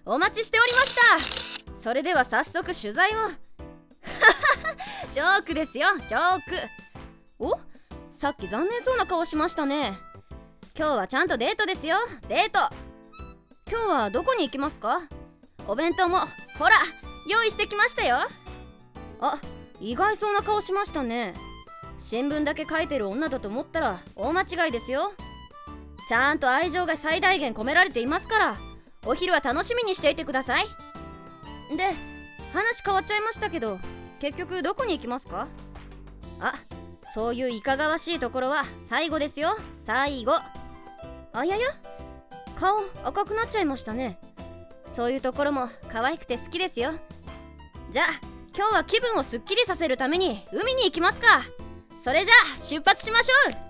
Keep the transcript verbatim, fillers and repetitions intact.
お待ちしておりました。それでは早速取材をジョークですよ、ジョーク。お、さっき残念そうな顔しましたね。今日はちゃんとデートですよ、デート。今日はどこに行きますか？お弁当もほら用意してきましたよ。あ、意外そうな顔しましたね。新聞だけ書いてる女だと思ったら大間違いですよ。ちゃんと愛情が最大限込められていますから、お昼は楽しみにしていてください。で、話変わっちゃいましたけど、結局どこに行きますか？あ、そういういかがわしいところは最後ですよ、最後。あやや、顔赤くなっちゃいましたね。そういうところも可愛くて好きですよ。じゃあ今日は気分をすっきりさせるために海に行きますか。それじゃあ出発しましょう。